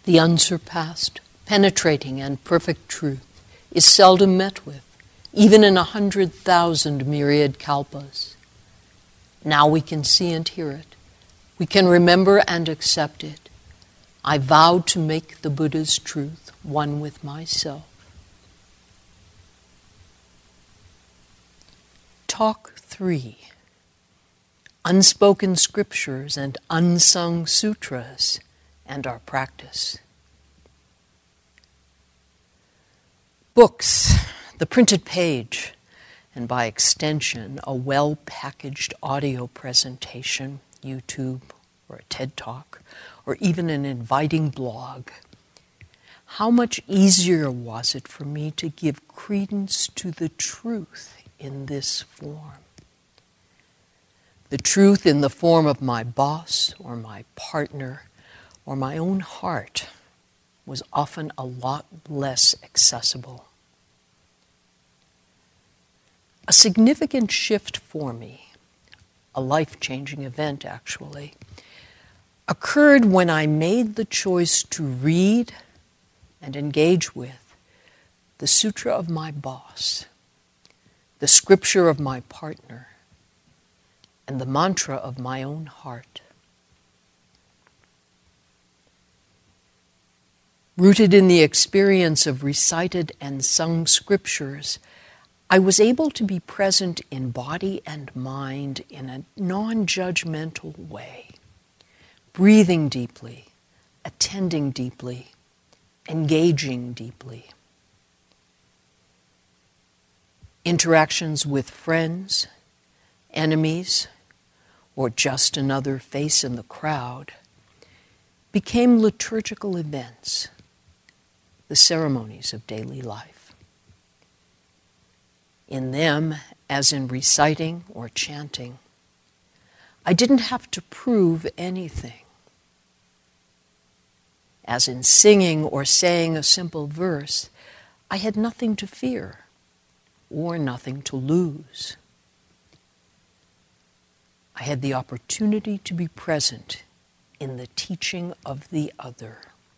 The unsurpassed, penetrating, and perfect truth is seldom met with, even in 100,000 myriad kalpas. Now we can see and hear it. We can remember and accept it. I vow to make the Buddha's truth one with myself. Talk 3. Unspoken scriptures and unsung sutras and our practice. Books, the printed page, and by extension, a well-packaged audio presentation, YouTube or a TED Talk, or even an inviting blog. How much easier was it for me to give credence to the truth in this form? The truth in the form of my boss or my partner or my own heart was often a lot less accessible. A significant shift for me, a life-changing event actually, occurred when I made the choice to read and engage with the sutra of my boss, the scripture of my partner, and the mantra of my own heart. Rooted in the experience of recited and sung scriptures, I was able to be present in body and mind in a non-judgmental way, breathing deeply, attending deeply, engaging deeply. Interactions with friends, enemies, or just another face in the crowd became liturgical events, the ceremonies of daily life. In them, as in reciting or chanting, I didn't have to prove anything. As in singing or saying a simple verse, I had nothing to fear or nothing to lose. I had the opportunity to be present in the teaching of the other.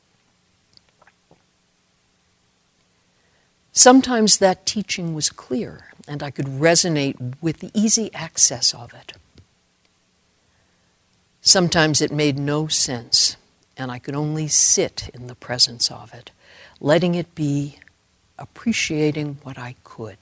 Sometimes that teaching was clear, and I could resonate with the easy access of it. Sometimes it made no sense, and I could only sit in the presence of it, letting it be, appreciating what I could.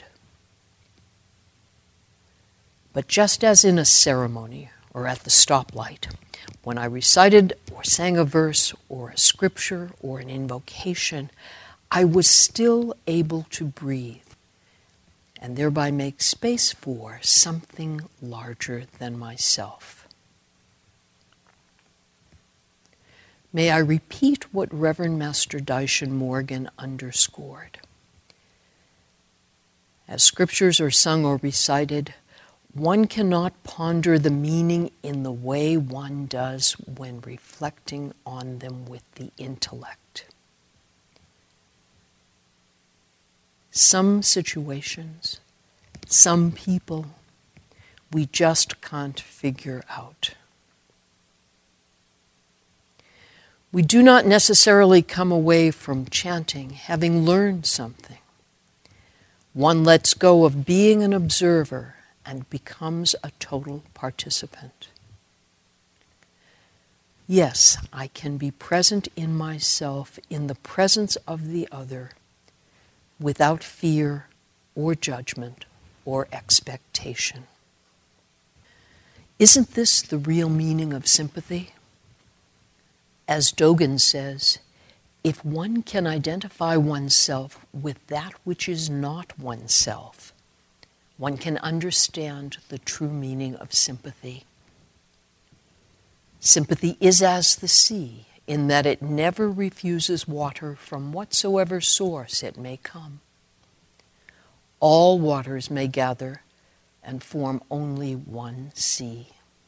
But just as in a ceremony or at the stoplight, when I recited or sang a verse or a scripture or an invocation, I was still able to breathe and thereby make space for something larger than myself. May I repeat what Reverend Master Daishin Morgan underscored. As scriptures are sung or recited, one cannot ponder the meaning in the way one does when reflecting on them with the intellect. Some situations, some people, we just can't figure out. We do not necessarily come away from chanting having learned something. One lets go of being an observer and becomes a total participant. Yes, I can be present in myself in the presence of the other without fear or judgment or expectation. Isn't this the real meaning of sympathy? As Dogen says, if one can identify oneself with that which is not oneself, one can understand the true meaning of sympathy. Sympathy is as the sea, in that it never refuses water from whatsoever source it may come. All waters may gather and form only one sea.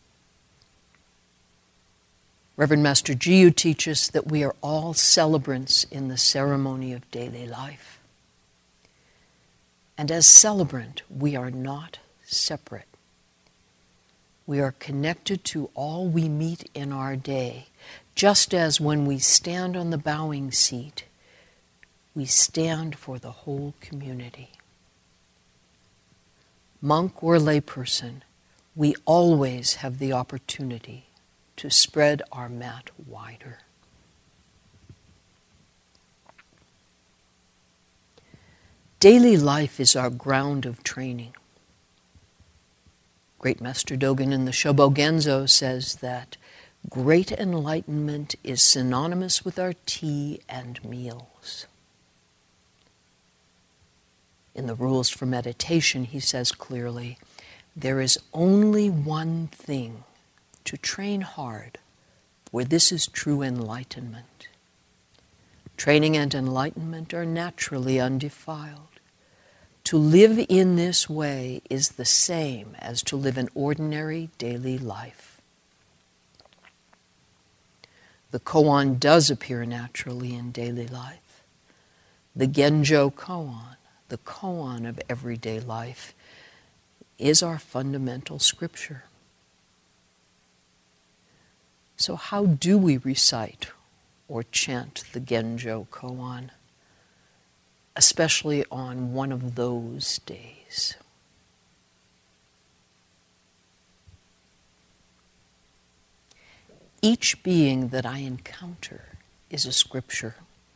Reverend Master Jiyu teaches that we are all celebrants in the ceremony of daily life. And as celebrant, we are not separate. We are connected to all we meet in our day, Just as when we stand on the bowing seat, we stand for the whole community. Monk or layperson, we always have the opportunity to spread our mat wider. Daily life is our ground of training. Great Master Dogen in the Shobogenzo says that great enlightenment is synonymous with our tea and meals. In the Rules for Meditation, he says clearly, there is only one thing to train hard, where this is true enlightenment. Training and enlightenment are naturally undefiled. To live in this way is the same as to live an ordinary daily life. The koan does appear naturally in daily life. The Genjo koan, the koan of everyday life, is our fundamental scripture. So how do we recite or chant the Genjo koan, especially on one of those days? Each being that I encounter is a scripture.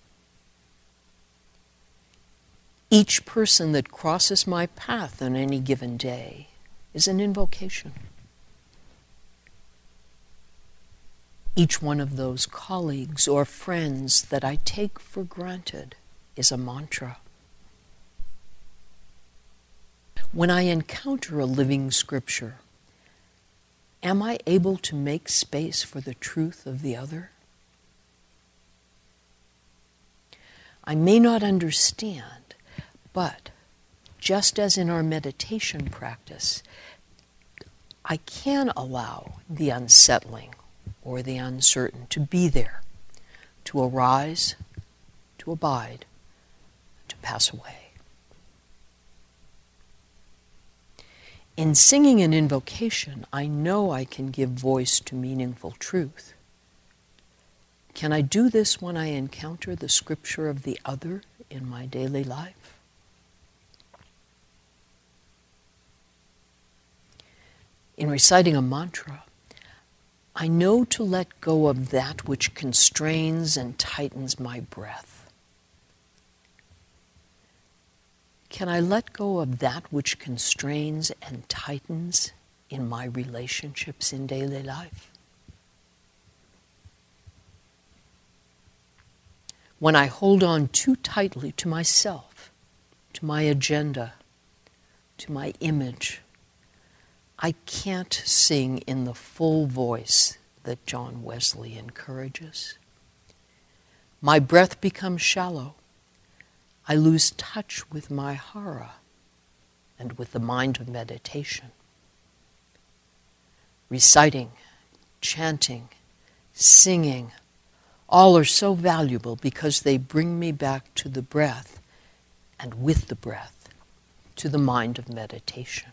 Each person that crosses my path on any given day is an invocation. Each one of those colleagues or friends that I take for granted is a mantra. When I encounter a living scripture, am I able to make space for the truth of the other? I may not understand, but just as in our meditation practice, I can allow the unsettling or the uncertain to be there, to arise, to abide, to pass away. In singing an invocation, I know I can give voice to meaningful truth. Can I do this when I encounter the scripture of the other in my daily life? In reciting a mantra, I know to let go of that which constrains and tightens my breath. Can I let go of that which constrains and tightens in my relationships in daily life? When I hold on too tightly to myself, to my agenda, to my image, I can't sing in the full voice that John Wesley encourages. My breath becomes shallow. I lose touch with my hara and with the mind of meditation. Reciting, chanting, singing, all are so valuable because they bring me back to the breath, and with the breath, to the mind of meditation.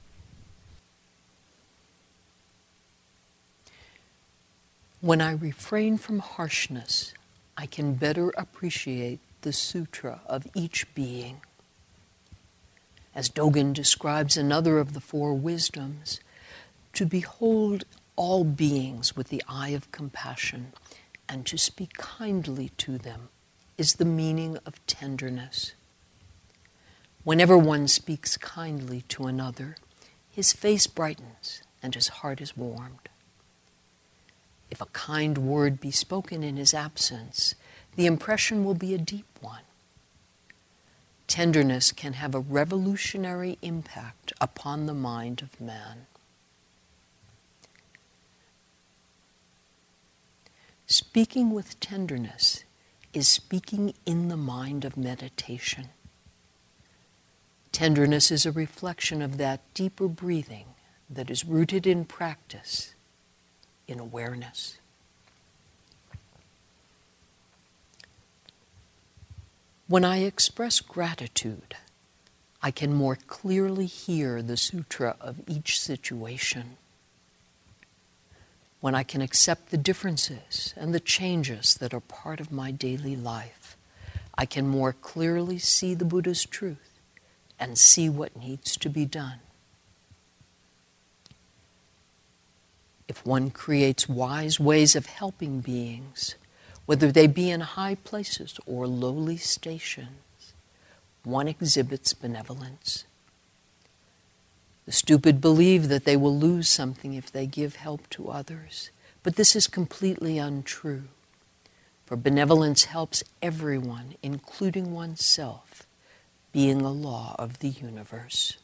When I refrain from harshness, I can better appreciate the sutra of each being. As Dogen describes another of the four wisdoms, to behold all beings with the eye of compassion and to speak kindly to them is the meaning of tenderness. Whenever one speaks kindly to another, his face brightens and his heart is warmed. If a kind word be spoken in his absence, the impression will be a deep one. Tenderness can have a revolutionary impact upon the mind of man. Speaking with tenderness is speaking in the mind of meditation. Tenderness is a reflection of that deeper breathing that is rooted in practice, in awareness. When I express gratitude, I can more clearly hear the sutra of each situation. when I can accept the differences and the changes that are part of my daily life, I can more clearly see the Buddha's truth and see what needs to be done. If one creates wise ways of helping beings, whether they be in high places or lowly stations, one exhibits benevolence. The stupid believe that they will lose something if they give help to others, but this is completely untrue. For benevolence helps everyone, including oneself, being a law of the universe.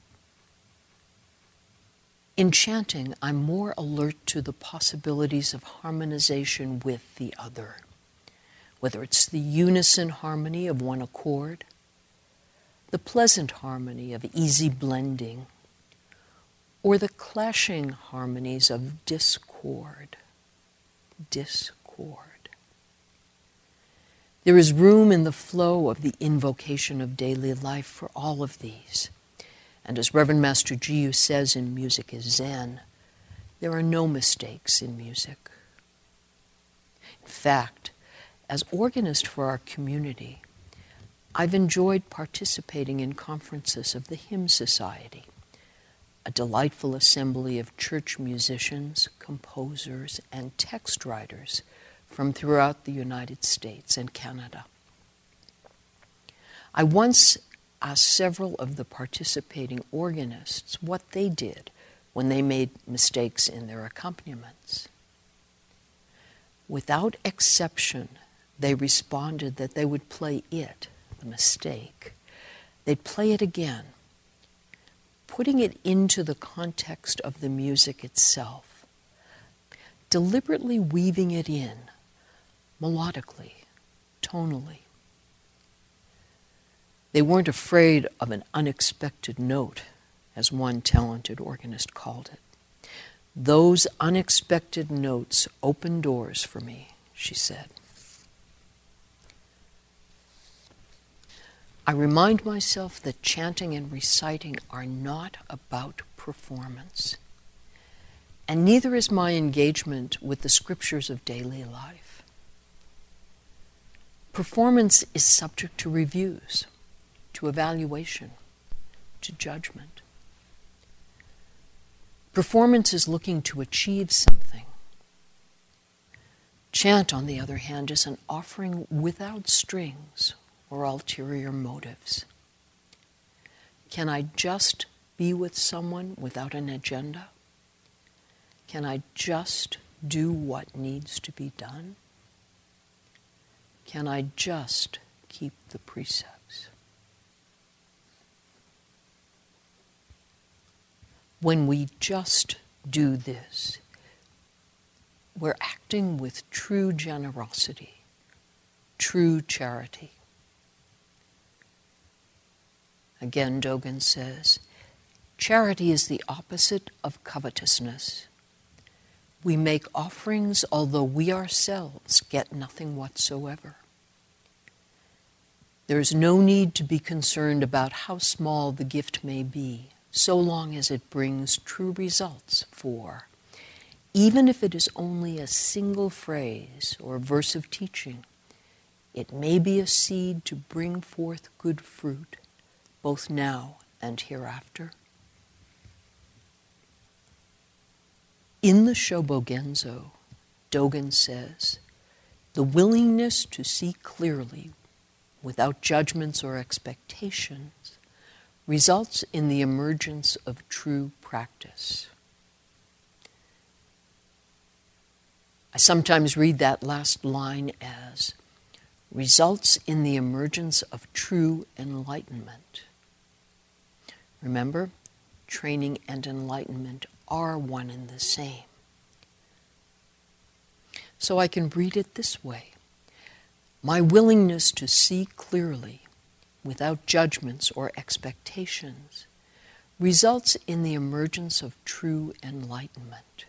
In chanting, I'm more alert to the possibilities of harmonization with the other, whether it's the unison harmony of one accord, the pleasant harmony of easy blending, or the clashing harmonies of discord. Discord. There is room in the flow of the invocation of daily life for all of these. And as Reverend Master Jiyu says in Music is Zen, there are no mistakes in music. In fact, as organist for our community, I've enjoyed participating in conferences of the Hymn Society, a delightful assembly of church musicians, composers, and text writers from throughout the United States and Canada. I once asked several of the participating organists what they did when they made mistakes in their accompaniments. Without exception, they responded that they would play it, the mistake. They'd play it again, putting it into the context of the music itself, deliberately weaving it in, melodically, tonally. They weren't afraid of an unexpected note, as one talented organist called it. Those unexpected notes opened doors for me, she said. I remind myself that chanting and reciting are not about performance, and neither is my engagement with the scriptures of daily life. Performance is subject to reviews, to evaluation, to judgment. Performance is looking to achieve something. Chant, on the other hand, is an offering without strings or ulterior motives. Can I just be with someone without an agenda? Can I just do what needs to be done? Can I just keep the precepts? When we just do this, we're acting with true generosity, true charity. Again, Dogen says, charity is the opposite of covetousness. We make offerings although we ourselves get nothing whatsoever. There is no need to be concerned about how small the gift may be, so long as it brings true results, for even if it is only a single phrase or verse of teaching, it may be a seed to bring forth good fruit, both now and hereafter. In the Shobogenzo, Dogen says, the willingness to see clearly, without judgments or expectations, results in the emergence of true practice. I sometimes read that last line as, results in the emergence of true enlightenment. Remember, training and enlightenment are one and the same. So I can read it this way. My willingness to see clearly, without judgments or expectations, results in the emergence of true enlightenment.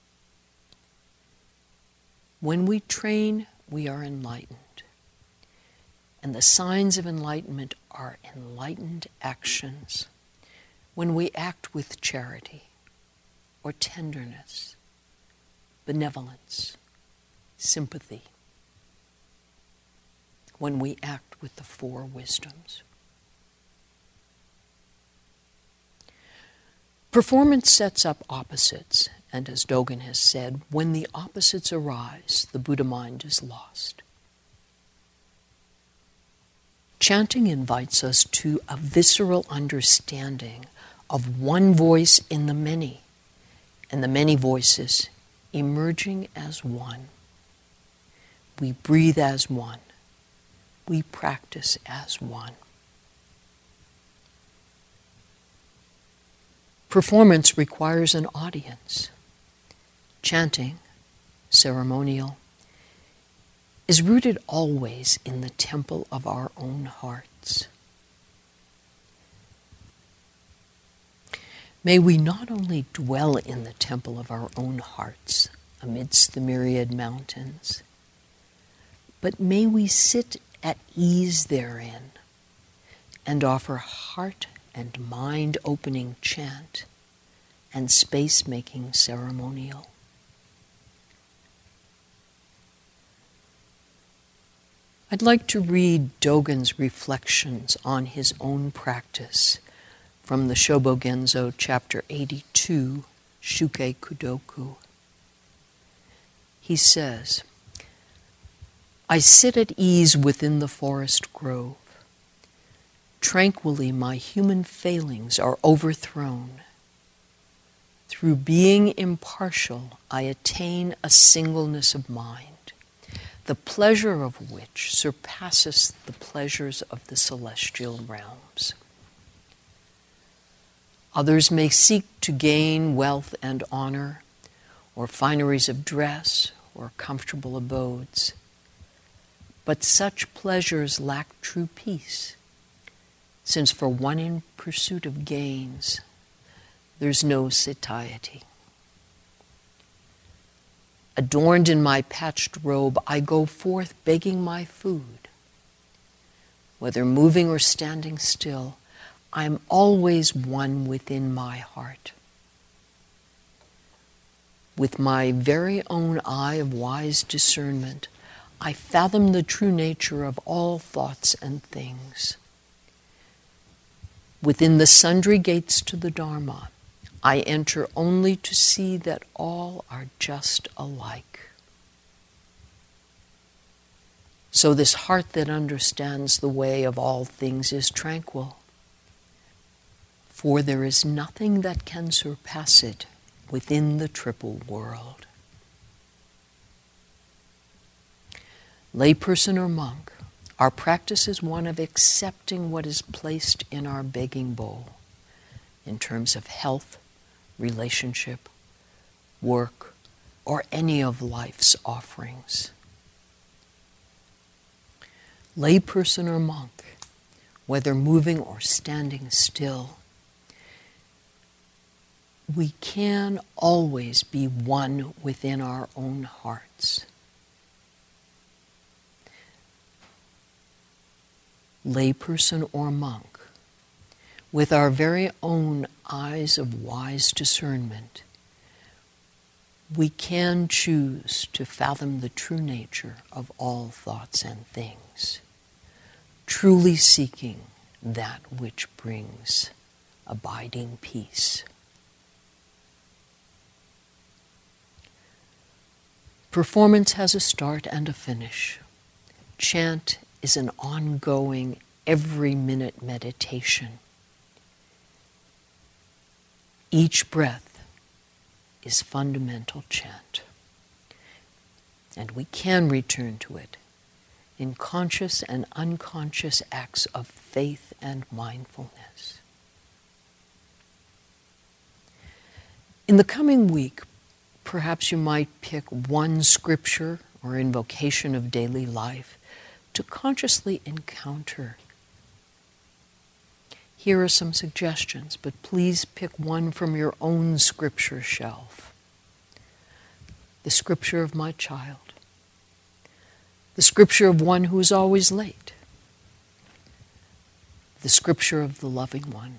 When we train, we are enlightened. And the signs of enlightenment are enlightened actions. When we act with charity, or tenderness, benevolence, sympathy, when we act with the four wisdoms. Performance sets up opposites, and as Dogen has said, when the opposites arise, the Buddha mind is lost. Chanting invites us to a visceral understanding of one voice in the many, and the many voices emerging as one. We breathe as one. We practice as one. Performance requires an audience. Chanting, ceremonial, is rooted always in the temple of our own hearts. May we not only dwell in the temple of our own hearts amidst the myriad mountains, but may we sit at ease therein and offer heart and mind-opening chant and space-making ceremonial. I'd like to read Dogen's reflections on his own practice from the Shobogenzo, chapter 82, Shukkei Kudoku. He says, I sit at ease within the forest grove. Tranquilly my human failings are overthrown. Through being impartial, I attain a singleness of mind, the pleasure of which surpasses the pleasures of the celestial realms. Others may seek to gain wealth and honor, or fineries of dress, or comfortable abodes. But such pleasures lack true peace, since for one in pursuit of gains, there's no satiety. Adorned in my patched robe, I go forth begging my food. Whether moving or standing still, I'm always one within my heart. With my very own eye of wise discernment, I fathom the true nature of all thoughts and things. Within the sundry gates to the Dharma, I enter only to see that all are just alike. So this heart that understands the way of all things is tranquil, for there is nothing that can surpass it within the triple world. Layperson or monk, our practice is one of accepting what is placed in our begging bowl in terms of health, relationship, work, or any of life's offerings. Layperson or monk, whether moving or standing still, we can always be one within our own hearts. Layperson or monk, with our very own eyes of wise discernment, we can choose to fathom the true nature of all thoughts and things, truly seeking that which brings abiding peace. Performance has a start and a finish. Chant is an ongoing, every-minute meditation. Each breath is fundamental chant, and we can return to it in conscious and unconscious acts of faith and mindfulness. In the coming week, perhaps you might pick one scripture or invocation of daily life to consciously encounter. Here are some suggestions, but please pick one from your own scripture shelf. The scripture of my child. The scripture of one who is always late. The scripture of the loving one.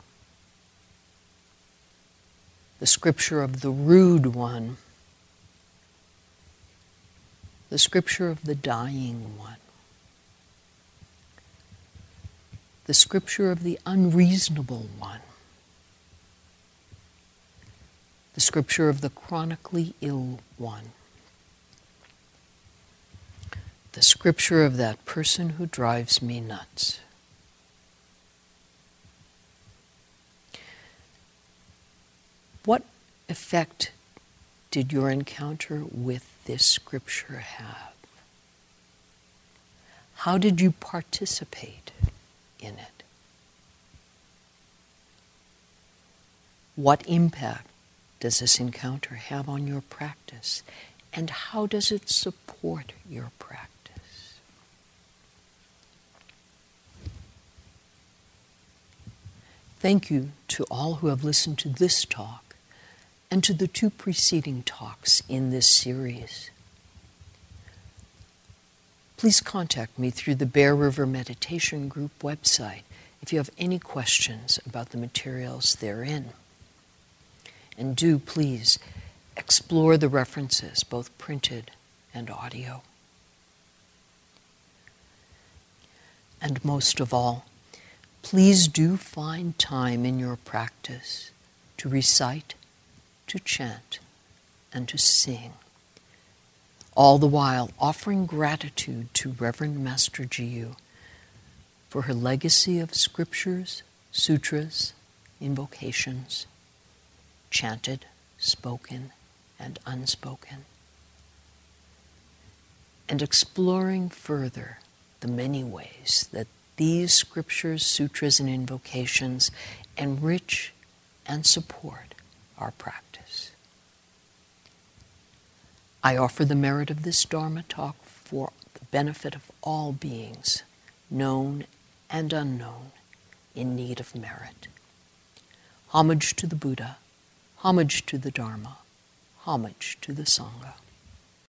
The scripture of the rude one. the scripture of the dying one, the scripture of the unreasonable one, the scripture of the chronically ill one, the scripture of that person who drives me nuts. What effect did your encounter with this scripture have? How did you participate in it? What impact does this encounter have on your practice? And how does it support your practice? Thank you to all who have listened to this talk and to the 2 preceding talks in this series. Please contact me through the Bear River Meditation Group website if you have any questions about the materials therein. And do please explore the references, both printed and audio. And most of all, please do find time in your practice to recite, to chant, and to sing, all the while offering gratitude to Reverend Master Jiyu for her legacy of scriptures, sutras, invocations, chanted, spoken, and unspoken, and exploring further the many ways that these scriptures, sutras, and invocations enrich and support our practice. I offer the merit of this Dharma talk for the benefit of all beings, known and unknown, in need of merit. Homage to the Buddha, homage to the Dharma, homage to the Sangha.